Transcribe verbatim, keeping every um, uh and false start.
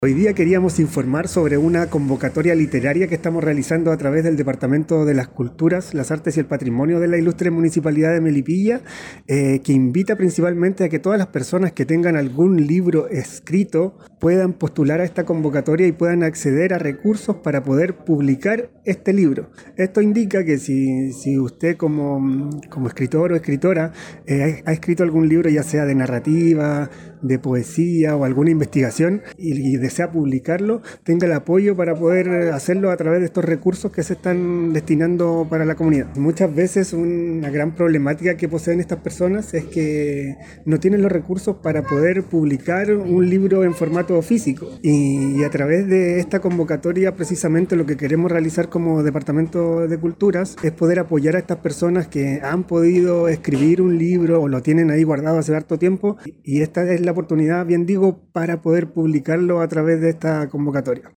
Hoy día queríamos informar sobre una convocatoria literaria que estamos realizando a través del Departamento de las Culturas, las Artes y el Patrimonio de la Ilustre Municipalidad de Melipilla, eh, que invita principalmente a que todas las personas que tengan algún libro escrito puedan postular a esta convocatoria y puedan acceder a recursos para poder publicar este libro. Esto indica que si, si usted como, como escritor o escritora eh, ha escrito algún libro, ya sea de narrativa, de poesía o alguna investigación y, y desea publicarlo, tenga el apoyo para poder hacerlo a través de estos recursos que se están destinando para la comunidad. Muchas veces una gran problemática que poseen estas personas es que no tienen los recursos para poder publicar un libro en formato físico, y, y a través de esta convocatoria precisamente lo que queremos realizar como Departamento de Culturas es poder apoyar a estas personas que han podido escribir un libro o lo tienen ahí guardado hace harto tiempo, y esta es la oportunidad, bien digo, para poder publicarlo a través de esta convocatoria.